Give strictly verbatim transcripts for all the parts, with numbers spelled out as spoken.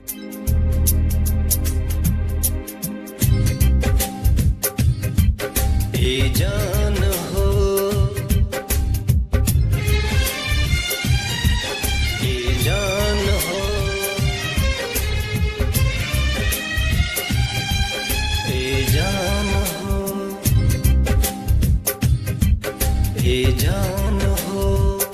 ए जान हो, ए जान हो, ए जान हो, ए जान हो,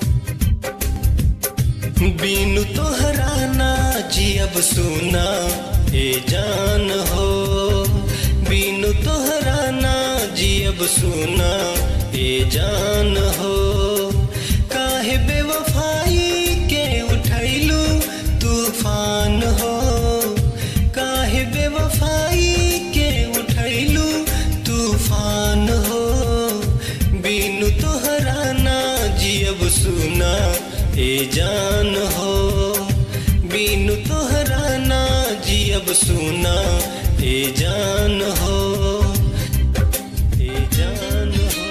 बिनु तोहरा ना जियब सुना ए जान हो, बिनु तोहरा ना जियब सुना ए जान हो। काहे बेवफाई के उठैलू तूफान हो, काहे बेवफाई के उठैलू तूफान हो, बिनु तोहरा ना जियब सुना ए जान हो, बिनु तोहरा ना जियब सुना ए जान हो, ए जान हो।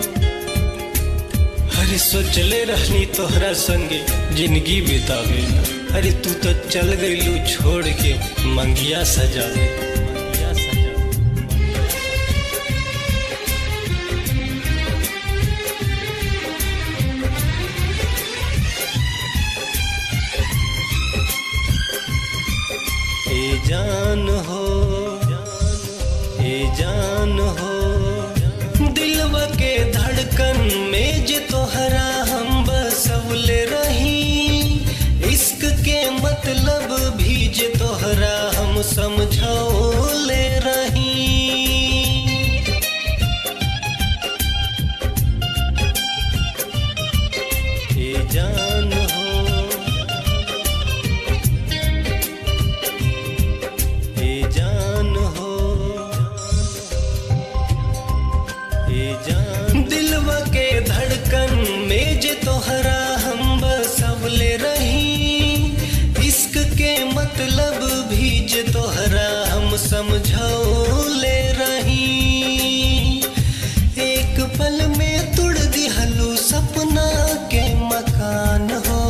अरे सोचले रहनी तोहरा संगे जिंदगी बितावे, अरे तू तो चल गईलू छोड़ के मंगिया सजावे, मंगिया सजावे। ए जान हो, ए जान हो, दिलवा के धड़कन में जे तोहरा हम बसवले रही, इश्क के मतलब भी जे तोहरा हम समझौले रही। ए जान हो, ए जान हो, ए जान। दिलवा के धड़कन में जे तोहरा हम बसवले रही, इश्क के मतलब भी जे तोहरा हम समझौले रही। एक पल में तुड़ दिहलू सपना के मकान हो,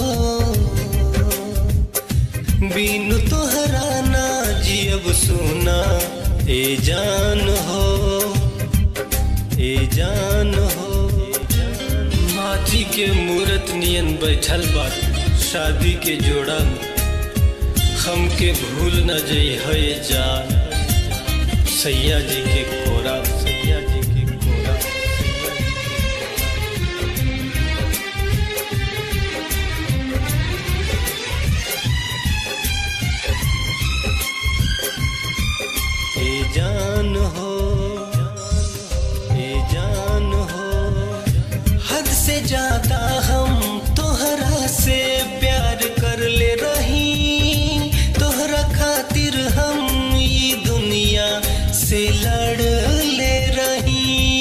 बिनु तोहरा ना जियब सुना ए जान हो, ए जान हो। माटी के मूरत नियन बैठल बा शादी के जोड़ा में, हमके भूल न जई है जान सैया जी के कोरा, सैया जी के कोरा। ए जान हो, ए जान हो, हद से ज्यादा हम तोहरा से प्यार कर ले रही, तोहरा खातिर हम ये दुनिया से लड़ ले रही।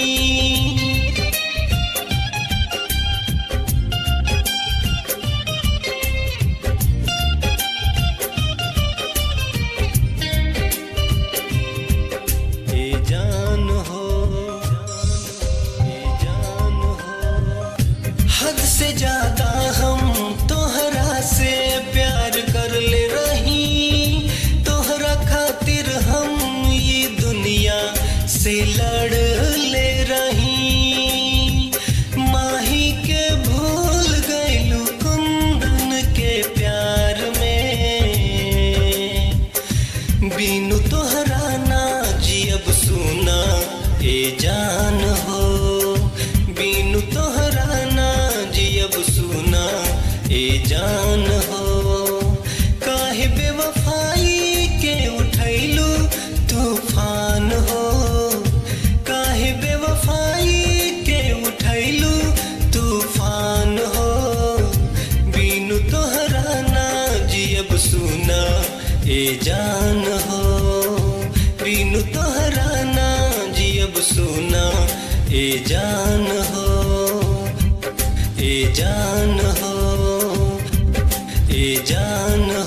ए जान हो, ए जान हो, हद से ज्यादा हम तोहरा से प्यार कर ले रही, तोहरा खातिर हम ये दुनिया से लड़ ले रही। माही के भूल गईलू कुंदन के प्यार में, बिनु तोहरा ना जियब सुना ए जान हो, बिनु तोहरा ना जियब सुना ए जान हो। काहे बेवफाई के उठैलू तूफान हो, काहे बेवफाई के उठैलू तूफान हो, बिनु तोहरा ना जियब सुना ए जान हो, बिनु तोहरा ना जियब सुना ए जान हो, ए जान हो, ए जान